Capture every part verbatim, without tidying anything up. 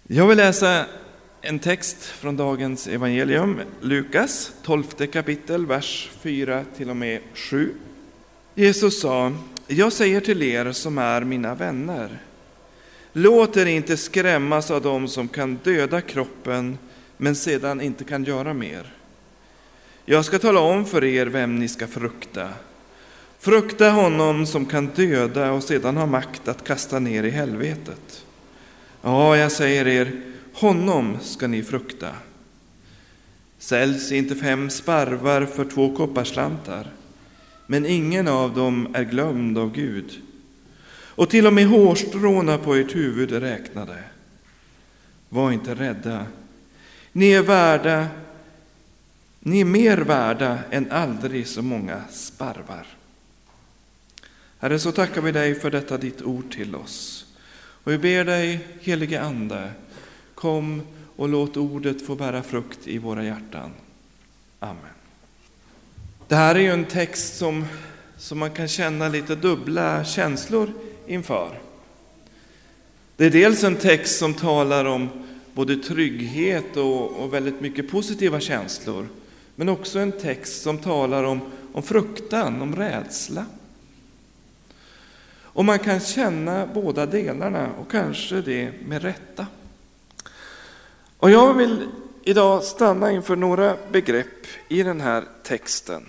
Jag vill läsa en text från dagens evangelium, Lukas tolfte kapitel, vers fyra till och med sju. Jesus sa: jag säger till er som är mina vänner, låt er inte skrämmas av dem som kan döda kroppen men sedan inte kan göra mer. Jag ska tala om för er vem ni ska frukta. Frukta honom som kan döda och sedan har makt att kasta ner i helvetet. Ja, jag säger er, honom ska ni frukta. Säljs inte fem sparvar för två kopparslantar, men ingen av dem är glömd av Gud. Och till och med hårstråna på ert huvud är räknade. Var inte rädda. Ni är värda, ni är mer värda än aldrig så många sparvar. Herre, så tackar vi dig för detta ditt ord till oss. Och vi ber dig, helige Ande, kom och låt ordet få bära frukt i våra hjärtan. Amen. Det här är ju en text som, som man kan känna lite dubbla känslor inför. Det är dels en text som talar om både trygghet och, och väldigt mycket positiva känslor. Men också en text som talar om, om fruktan, om rädsla. Och man kan känna båda delarna, och kanske det med rätta. Och jag vill idag stanna inför några begrepp i den här texten.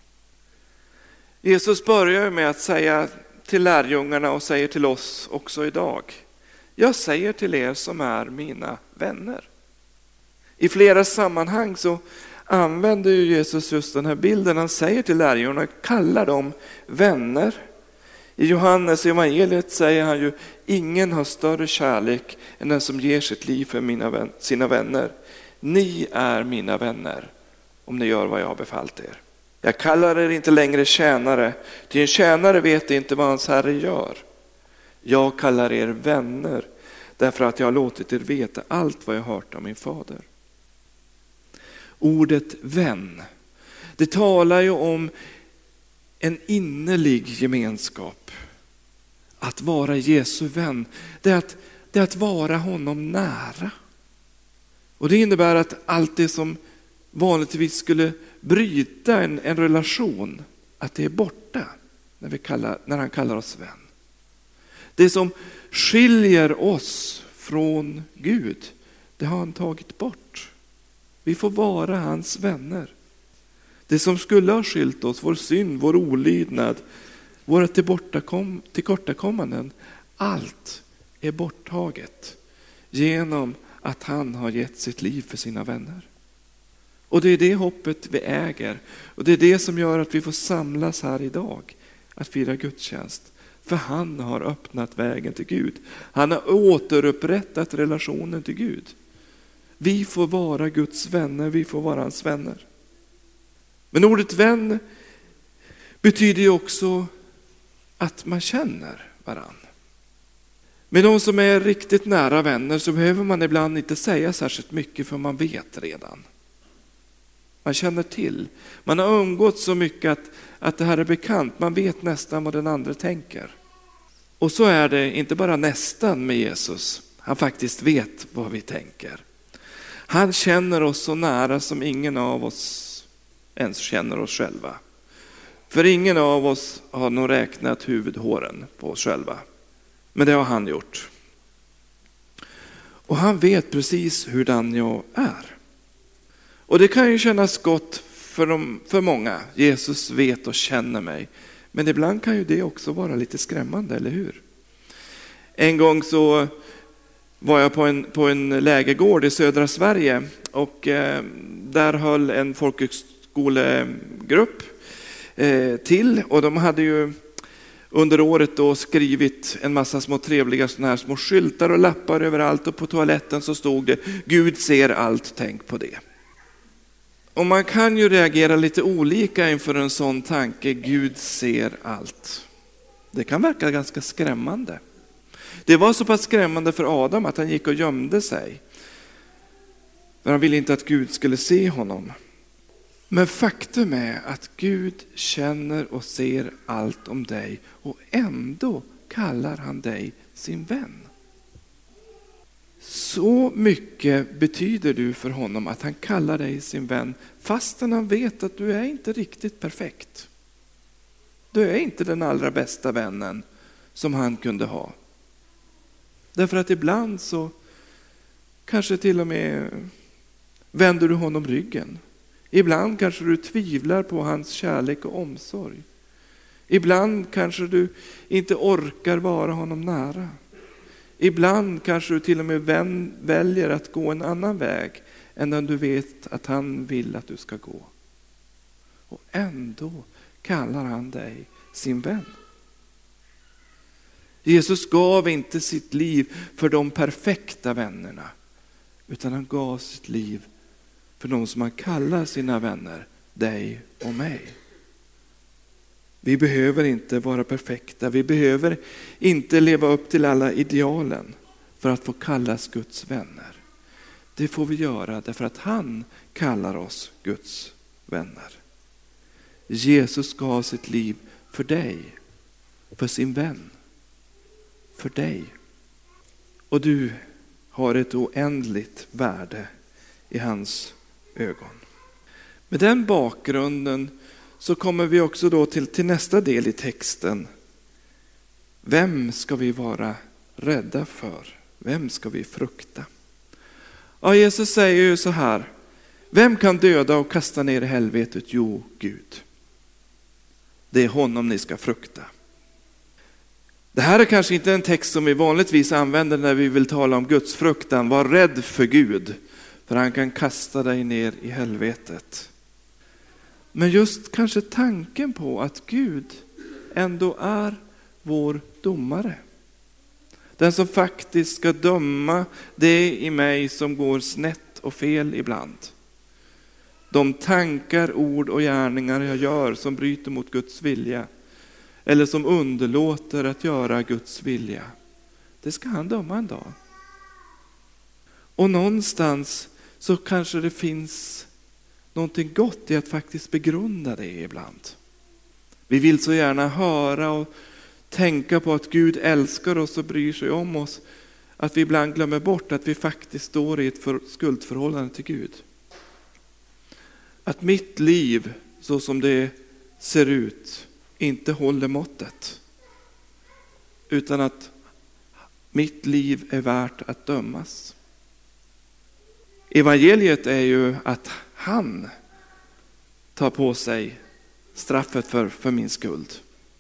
Jesus börjar med att säga till lärjungarna och säger till oss också idag: jag säger till er som är mina vänner. I flera sammanhang så använder ju Jesus just den här bilden. Han säger till lärjungarna, kallar dem vänner. I Johannes evangeliet säger han ju: ingen har större kärlek än den som ger sitt liv för mina vän, sina vänner. Ni är mina vänner om ni gör vad jag har befallt er. Jag kallar er inte längre tjänare, ty en tjänare vet inte vad hans herre gör. Jag kallar er vänner därför att jag har låtit er veta allt vad jag har hört om min fader. Ordet vän, det talar ju om en innerlig gemenskap. Att vara Jesu vän, det är att, det är att vara honom nära. Och det innebär att allt det som vanligtvis skulle bryta en, en relation, att det är borta när, vi kallar, när han kallar oss vän. Det som skiljer oss från Gud, det har han tagit bort. Vi får vara hans vänner. Det som skulle ha skilt oss, vår synd, vår olydnad, våra tillkortakommanden, allt är borttaget genom att han har gett sitt liv för sina vänner. Och det är det hoppet vi äger, och det är det som gör att vi får samlas här idag att fira gudstjänst. För han har öppnat vägen till Gud. Han har återupprättat relationen till Gud. Vi får vara Guds vänner, vi får vara hans vänner. Men ordet vän betyder ju också att man känner varann. Med de som är riktigt nära vänner så behöver man ibland inte säga särskilt mycket, för man vet redan. Man känner till. Man har umgått så mycket att, att det här är bekant. Man vet nästan vad den andra tänker. Och så är det inte bara nästan med Jesus. Han faktiskt vet vad vi tänker. Han känner oss så nära som ingen av oss ens känner oss själva. För ingen av oss har nog räknat huvudhåren på oss själva. Men det har han gjort. Och han vet precis hurdan jag är. Och det kan ju kännas gott för, de, för många. Jesus vet och känner mig. Men ibland kan ju det också vara lite skrämmande, eller hur? En gång så var jag på en, på en lägergård i södra Sverige. Och eh, där höll en folkhögskolegrupp eh, till. Och de hade ju under året då skrivit en massa små trevliga såna här små skyltar och lappar överallt. Och på toaletten så stod det: Gud ser allt, tänk på det. Och man kan ju reagera lite olika inför en sån tanke: Gud ser allt. Det kan verka ganska skrämmande. Det var så pass skrämmande för Adam att han gick och gömde sig. För han ville inte att Gud skulle se honom. Men faktum är att Gud känner och ser allt om dig, och ändå kallar han dig sin vän. Så mycket betyder du för honom att han kallar dig sin vän, fastän han vet att du är inte riktigt perfekt. Du är inte den allra bästa vännen som han kunde ha. Därför att ibland så kanske till och med vänder du honom ryggen. Ibland kanske du tvivlar på hans kärlek och omsorg. Ibland kanske du inte orkar vara honom nära. Ibland kanske du till och med vän, väljer att gå en annan väg än den du vet att han vill att du ska gå. Och ändå kallar han dig sin vän. Jesus gav inte sitt liv för de perfekta vännerna, utan han gav sitt liv för de som han kallar sina vänner, dig och mig. Vi behöver inte vara perfekta, vi behöver inte leva upp till alla idealen för att få kallas Guds vänner. Det får vi göra därför att han kallar oss Guds vänner. Jesus gav sitt liv för dig, för sin vän, för dig. Och du har ett oändligt värde i hans ögon. Med den bakgrunden så kommer vi också då till, till nästa del i texten. Vem ska vi vara rädda för? Vem ska vi frukta? Ja, Jesus säger ju så här. Vem kan döda och kasta ner i helvetet? Jo, Gud. Det är honom ni ska frukta. Det här är kanske inte en text som vi vanligtvis använder när vi vill tala om Guds fruktan. Var rädd för Gud, för han kan kasta dig ner i helvetet. Men just kanske tanken på att Gud ändå är vår domare. Den som faktiskt ska döma det i mig som går snett och fel ibland. De tankar, ord och gärningar jag gör som bryter mot Guds vilja. Eller som underlåter att göra Guds vilja. Det ska han döma en dag. Och någonstans så kanske det finns någonting gott i att faktiskt begrunda det ibland. Vi vill så gärna höra och tänka på att Gud älskar oss och bryr sig om oss. Att vi ibland glömmer bort att vi faktiskt står i ett för, skuldförhållande till Gud. Att mitt liv så som det ser ut inte håller måttet. Utan att mitt liv är värt att dömas. Evangeliet är ju att han tar på sig straffet för, för min skuld.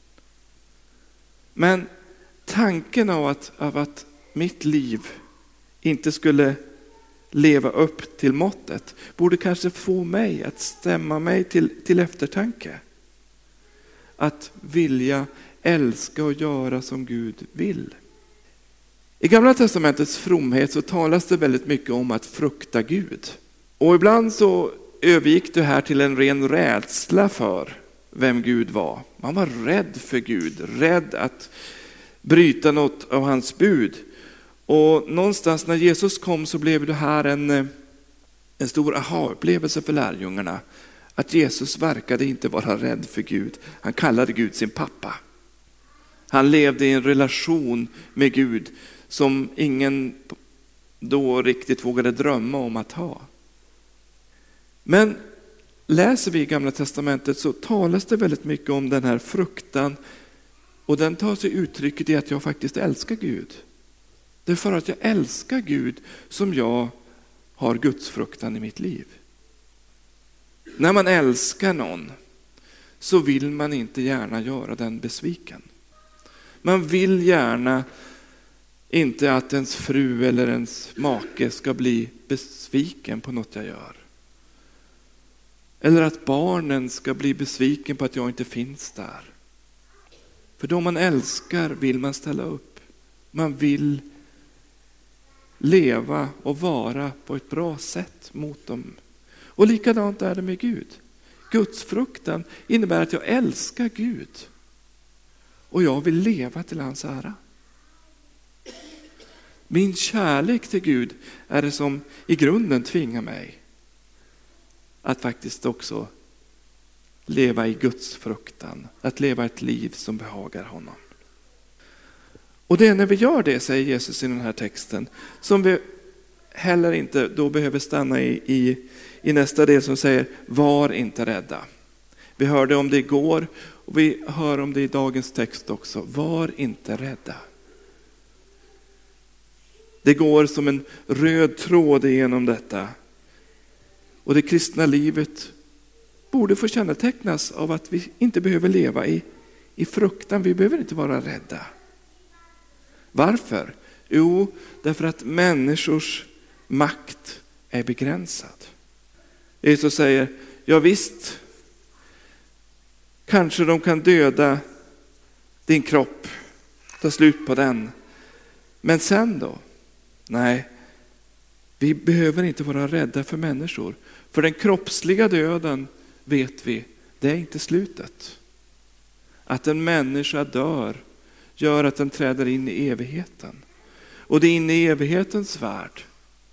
Men tanken av att, av att mitt liv inte skulle leva upp till måttet borde kanske få mig att stämma mig till, till eftertanke. Att vilja älska och göra som Gud vill. I Gamla testamentets fromhet så talas det väldigt mycket om att frukta Gud. Och ibland så övergick det här till en ren rädsla för vem Gud var. Man var rädd för Gud, rädd att bryta något av hans bud. Och någonstans när Jesus kom så blev det här en, en stor aha-upplevelse för lärjungarna. Att Jesus verkade inte vara rädd för Gud. Han kallade Gud sin pappa. Han levde i en relation med Gud som ingen då riktigt vågade drömma om att ha. Men läser vi i Gamla testamentet så talas det väldigt mycket om den här fruktan. Och den tar sig uttrycket i att jag faktiskt älskar Gud. Det är för att jag älskar Gud som jag har Guds fruktan i mitt liv. När man älskar någon så vill man inte gärna göra den besviken. Man vill gärna inte att ens fru eller ens make ska bli besviken på något jag gör. Eller att barnen ska bli besviken på att jag inte finns där. För då man älskar vill man ställa upp. Man vill leva och vara på ett bra sätt mot dem. Och likadant är det med Gud. Guds fruktan innebär att jag älskar Gud. Och jag vill leva till hans ära. Min kärlek till Gud är det som i grunden tvingar mig att faktiskt också leva i Guds fruktan. Att leva ett liv som behagar honom. Och det är när vi gör det, säger Jesus i den här texten, som vi heller inte då behöver stanna i, i, i nästa del som säger var inte rädda. Vi hörde om det igår och vi hör om det i dagens text också. Var inte rädda. Det går som en röd tråd igenom detta. Och det kristna livet borde få kännetecknas av att vi inte behöver leva i, i fruktan. Vi behöver inte vara rädda. Varför? Jo, därför att människors makt är begränsad. Jesus säger, ja visst, kanske de kan döda din kropp, ta slut på den. Men sen då? Nej, vi behöver inte vara rädda för människor. För den kroppsliga döden vet vi, det är inte slutet. Att en människa dör gör att den träder in i evigheten. Och det är inne i evighetens värld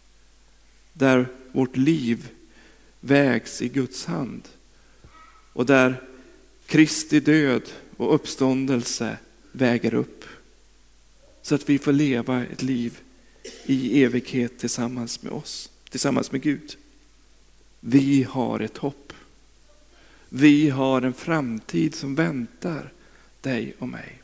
där vårt liv vägs i Guds hand. Och där Kristi död och uppståndelse väger upp. Så att vi får leva ett liv i evighet tillsammans med oss, tillsammans med Gud. Vi har ett hopp. Vi har en framtid som väntar dig och mig.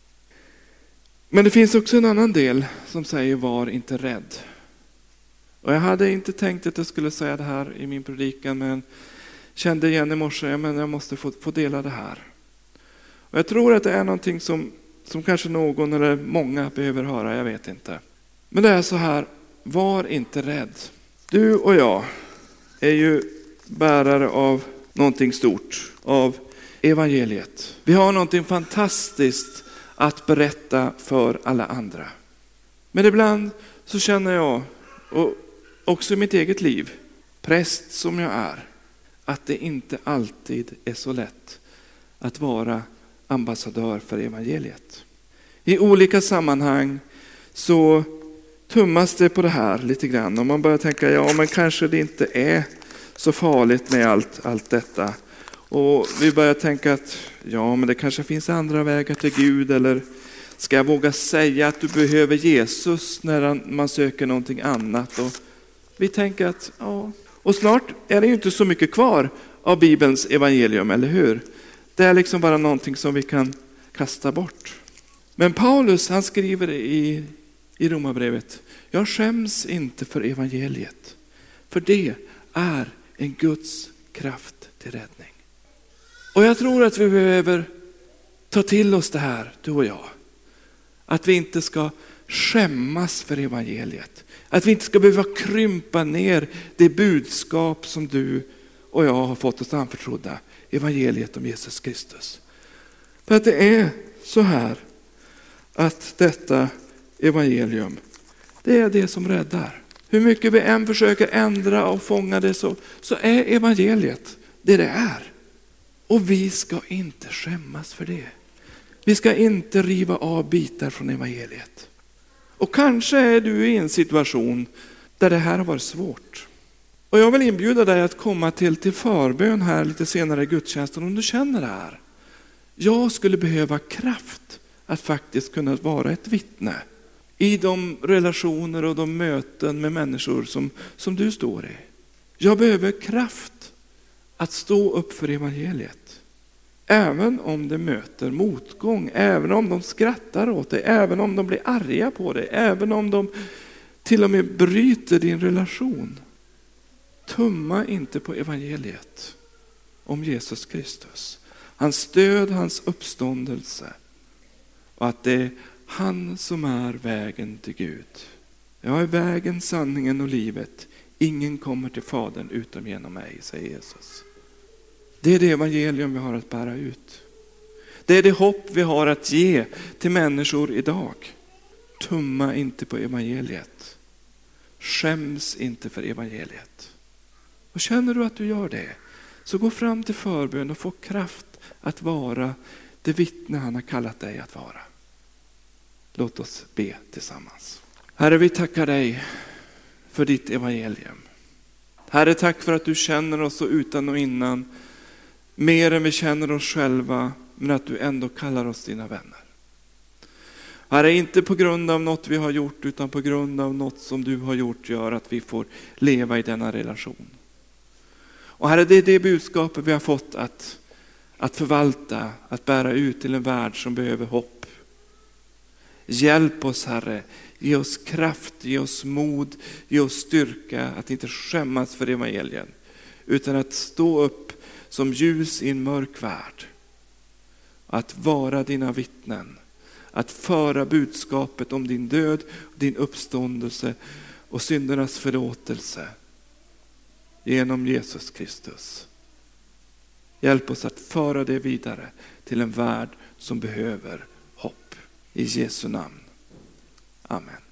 Men det finns också en annan del som säger var inte rädd. Och jag hade inte tänkt att jag skulle säga det här i min predikan, men kände igen i morse, men jag måste få, få dela det här. Och jag tror att det är någonting som, som kanske någon eller många behöver höra, jag vet inte. Men det är så här, var inte rädd. Du och jag är ju bärare av någonting stort, av evangeliet. Vi har någonting fantastiskt att berätta för alla andra. Men ibland så känner jag, och också i mitt eget liv, präst som jag är, att det inte alltid är så lätt att vara ambassadör för evangeliet. I olika sammanhang så tummas det på det här lite grann. Och man börjar tänka, ja men kanske det inte är så farligt med allt, allt detta. Och vi börjar tänka att ja men det kanske finns andra vägar till Gud. Eller ska jag våga säga att du behöver Jesus när man söker någonting annat? Och vi tänker att ja, och snart är det ju inte så mycket kvar av Bibelns evangelium, eller hur? Det är liksom bara någonting som vi kan kasta bort. Men Paulus, han skriver i, i Romarbrevet, jag skäms inte för evangeliet. För det är en Guds kraft till räddning. Och jag tror att vi behöver ta till oss det här, du och jag. Att vi inte ska skämmas för evangeliet. Att vi inte ska behöva krympa ner det budskap som du och jag har fått oss anförtrodda. Evangeliet om Jesus Kristus. För att det är så här att detta evangelium, det är det som räddar. Hur mycket vi än försöker ändra och fånga det så, så är evangeliet det det är. Och vi ska inte skämmas för det. Vi ska inte riva av bitar från evangeliet. Och kanske är du i en situation där det här har varit svårt. Och jag vill inbjuda dig att komma till, till förbön här lite senare i gudstjänsten om du känner det här. Jag skulle behöva kraft att faktiskt kunna vara ett vittne i de relationer och de möten med människor som, som du står i. Jag behöver kraft att stå upp för evangeliet. Även om det möter motgång, även om de skrattar åt dig, även om de blir arga på dig, även om de till och med bryter din relation. Tumma inte på evangeliet om Jesus Kristus. Hans död, hans uppståndelse. Och att det är han som är vägen till Gud. Jag är vägen, sanningen och livet. Ingen kommer till Fadern utom genom mig, säger Jesus. Det är det evangelium vi har att bära ut. Det är det hopp vi har att ge till människor idag. Tumma inte på evangeliet. Skäms inte för evangeliet. Och känner du att du gör det, så gå fram till förbön och få kraft att vara det vittne han har kallat dig att vara. Låt oss be tillsammans. Herre, vi tackar dig för ditt evangelium. Herre, tack för att du känner oss så utan och innan, mer än vi känner oss själva, men att du ändå kallar oss dina vänner. Herre, inte på grund av något vi har gjort utan på grund av något som du har gjort gör att vi får leva i denna relation. Och Herre, det är det budskapet vi har fått att, att förvalta, att bära ut till en värld som behöver hopp. Hjälp oss Herre, ge oss kraft, ge oss mod, ge oss styrka att inte skämmas för evangelien. Utan att stå upp som ljus i en mörk värld. Att vara dina vittnen. Att föra budskapet om din död, din uppståndelse och syndernas förlåtelse. Genom Jesus Kristus. Hjälp oss att föra det vidare till en värld som behöver hopp. I Jesu namn. Amen.